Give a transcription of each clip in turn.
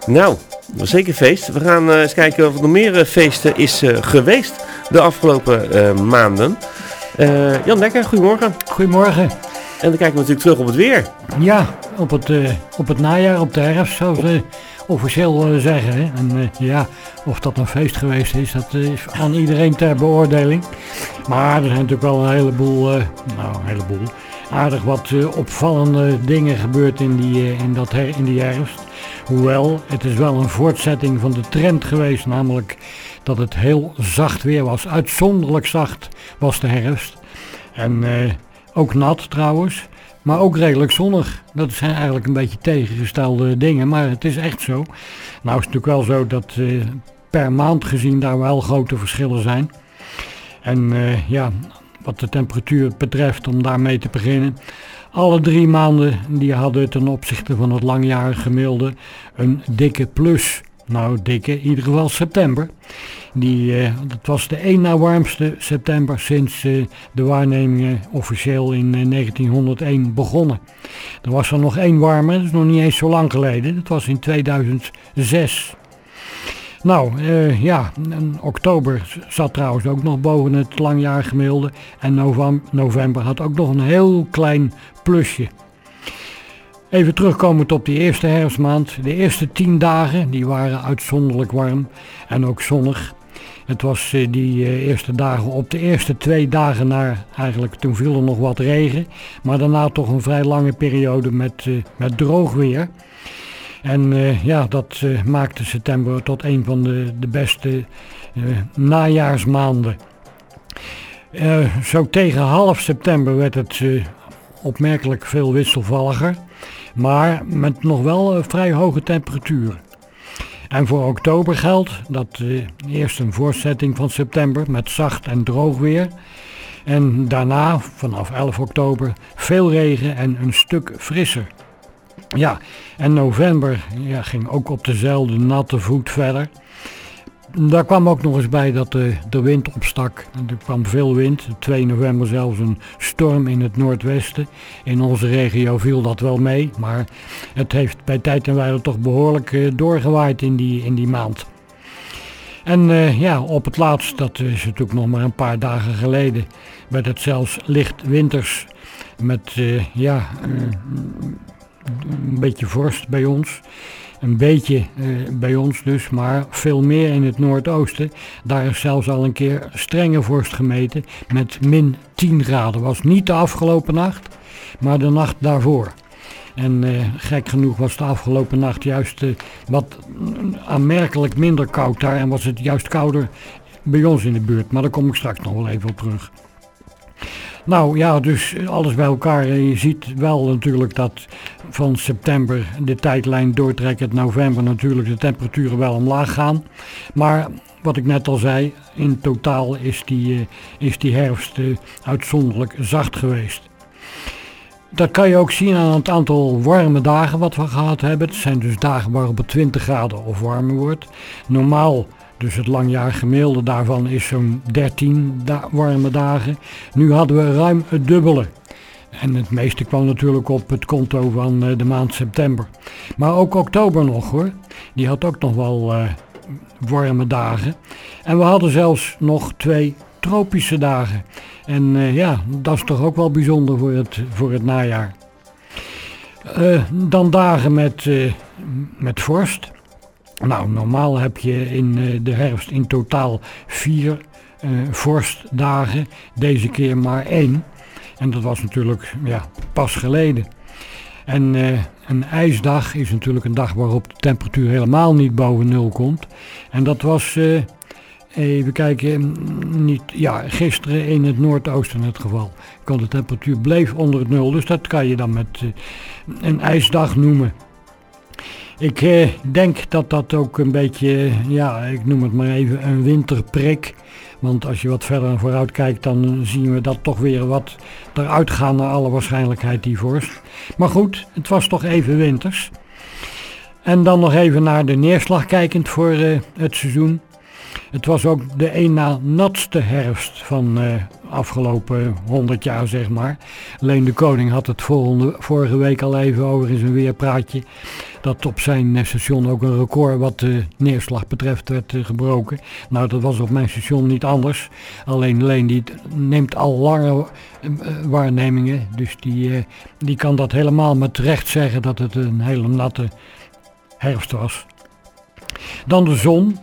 Nou, zeker feest. We gaan eens kijken of er nog meer feesten is geweest de afgelopen maanden. Jan Dekker, goedemorgen. Goedemorgen. En dan kijken we natuurlijk terug op het weer. Ja, op het najaar, op de herfst, zoals we officieel zeggen. Hè. En ja, of dat een feest geweest is, dat is aan iedereen ter beoordeling. Maar er zijn natuurlijk wel een heleboel aardig wat opvallende dingen gebeurd in die herfst. Hoewel, het is wel een voortzetting van de trend geweest, namelijk dat het heel zacht weer was. Uitzonderlijk zacht was de herfst. En ook nat trouwens, maar ook redelijk zonnig. Dat zijn eigenlijk een beetje tegengestelde dingen, maar het is echt zo. Nou is het natuurlijk wel zo dat per maand gezien daar wel grote verschillen zijn. En wat de temperatuur betreft, om daarmee te beginnen. Alle 3 maanden die hadden ten opzichte van het langjarige gemiddelde een dikke plus. Nou, dikke, in ieder geval september. Dat was de 1 na warmste september sinds de waarnemingen officieel in 1901 begonnen. Er was er nog 1 warmer, dat is nog niet eens zo lang geleden. Dat was in 2006. Nou, oktober zat trouwens ook nog boven het langjarig gemiddelde. En november had ook nog een heel klein plusje. Even terugkomend op die eerste herfstmaand. De eerste 10 dagen die waren uitzonderlijk warm en ook zonnig. Het was die eerste dagen op de eerste 2 dagen eigenlijk toen viel er nog wat regen. Maar daarna toch een vrij lange periode met droog weer. En dat maakte september tot een van de beste najaarsmaanden. Zo tegen half september werd het opmerkelijk veel wisselvalliger, maar met nog wel vrij hoge temperaturen. En voor oktober geldt dat eerst een voortzetting van september met zacht en droog weer. En daarna, vanaf 11 oktober, veel regen en een stuk frisser. Ja, en november ging ook op dezelfde natte voet verder. Daar kwam ook nog eens bij dat de wind opstak. Er kwam veel wind. 2 november zelfs een storm in het noordwesten. In onze regio viel dat wel mee, maar het heeft bij tijd en wijle toch behoorlijk doorgewaaid in die maand. En op het laatst, dat is natuurlijk nog maar een paar dagen geleden, werd het zelfs licht winters met een beetje vorst bij ons. Een beetje bij ons dus, maar veel meer in het noordoosten. Daar is zelfs al een keer strenge vorst gemeten met min 10 graden. Was niet de afgelopen nacht, maar de nacht daarvoor. En gek genoeg was de afgelopen nacht juist wat aanmerkelijk minder koud daar. En was het juist kouder bij ons in de buurt. Maar daar kom ik straks nog wel even op terug. Nou ja, dus alles bij elkaar. Je ziet wel natuurlijk dat van september de tijdlijn doortrekkend november natuurlijk de temperaturen wel omlaag gaan. Maar wat ik net al zei, in totaal is die herfst uitzonderlijk zacht geweest. Dat kan je ook zien aan het aantal warme dagen wat we gehad hebben. Het zijn dus dagen waarop het 20 graden of warmer wordt. Normaal, dus het langjarig gemiddelde daarvan is zo'n 13 warme dagen. Nu hadden we ruim het dubbele. En het meeste kwam natuurlijk op het konto van de maand september. Maar ook oktober nog hoor. Die had ook nog wel warme dagen. En we hadden zelfs nog 2 tropische dagen. En dat is toch ook wel bijzonder voor het najaar. Dan dagen met vorst. Nou, normaal heb je in de herfst in totaal 4 vorstdagen. Deze keer maar 1. En dat was natuurlijk pas geleden. En een ijsdag is natuurlijk een dag waarop de temperatuur helemaal niet boven 0 komt. En dat was, even kijken, gisteren in het noordoosten het geval. De temperatuur bleef onder het 0, dus dat kan je dan met een ijsdag noemen. Ik denk dat dat ook een beetje, ik noem het maar even een winterprik. Want als je wat verder vooruit kijkt, dan zien we dat toch weer wat eruit gaan naar alle waarschijnlijkheid die vorst. Maar goed, het was toch even winters. En dan nog even naar de neerslag kijkend voor het seizoen. Het was ook de 1 na natste herfst van afgelopen 100 jaar, zeg maar. Leen de Koning had het vorige week al even over in zijn weerpraatje. dat op zijn station ook een record wat de neerslag betreft werd gebroken. Nou, dat was op mijn station niet anders. Alleen die neemt al lange waarnemingen. Dus die kan dat helemaal met recht zeggen dat het een hele natte herfst was. Dan de zon.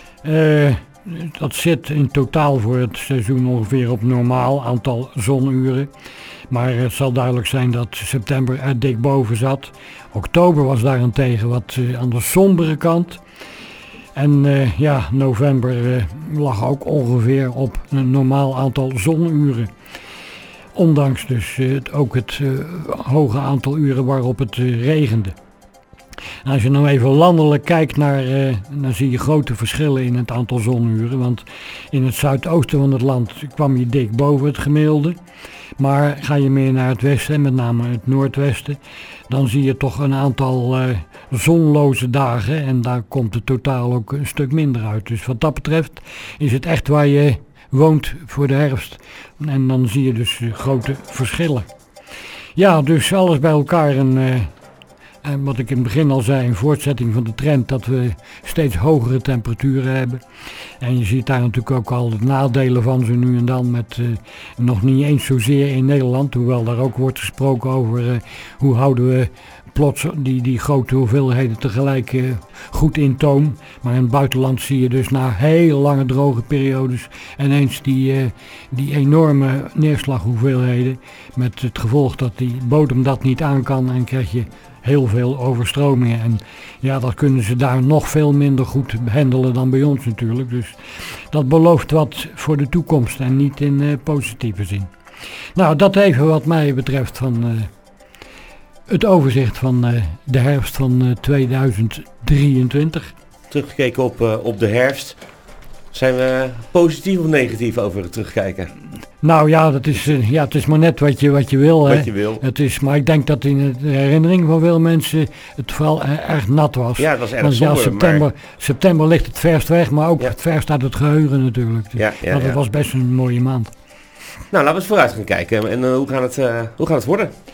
Dat zit in totaal voor het seizoen ongeveer op normaal aantal zonuren. Maar het zal duidelijk zijn dat september er dik boven zat. Oktober was daarentegen wat aan de sombere kant. En november lag ook ongeveer op een normaal aantal zonuren. Ondanks dus ook het hoge aantal uren waarop het regende. En als je nou even landelijk kijkt dan zie je grote verschillen in het aantal zonuren. Want in het zuidoosten van het land kwam je dik boven het gemiddelde. Maar ga je meer naar het westen, met name het noordwesten, dan zie je toch een aantal zonloze dagen. En daar komt het totaal ook een stuk minder uit. Dus wat dat betreft is het echt waar je woont voor de herfst. En dan zie je dus grote verschillen. Ja, dus alles bij elkaar en wat ik in het begin al zei, een voortzetting van de trend dat we steeds hogere temperaturen hebben. En je ziet daar natuurlijk ook al de nadelen van zo nu en dan met nog niet eens zozeer in Nederland. Hoewel daar ook wordt gesproken over hoe houden we plots die grote hoeveelheden tegelijk goed in toom. Maar in het buitenland zie je dus na heel lange droge periodes ineens die enorme neerslaghoeveelheden. Met het gevolg dat die bodem dat niet aan kan en krijg je heel veel overstromingen. En ja, dat kunnen ze daar nog veel minder goed handelen dan bij ons natuurlijk. Dus dat belooft wat voor de toekomst en niet in positieve zin. Nou, dat even wat mij betreft van het overzicht van de herfst van 2023. Teruggekeken op de herfst. Zijn we positief of negatief over het terugkijken? Nou ja, het is maar net wat je wil. Wat je wil. Maar ik denk dat in de herinnering van veel mensen het vooral erg nat was. Ja, het was erg somber. September ligt het verst weg, maar ook het verst uit het geheugen natuurlijk. Dus dat was best een mooie maand. Nou, laten we eens vooruit gaan kijken. En hoe gaat het worden?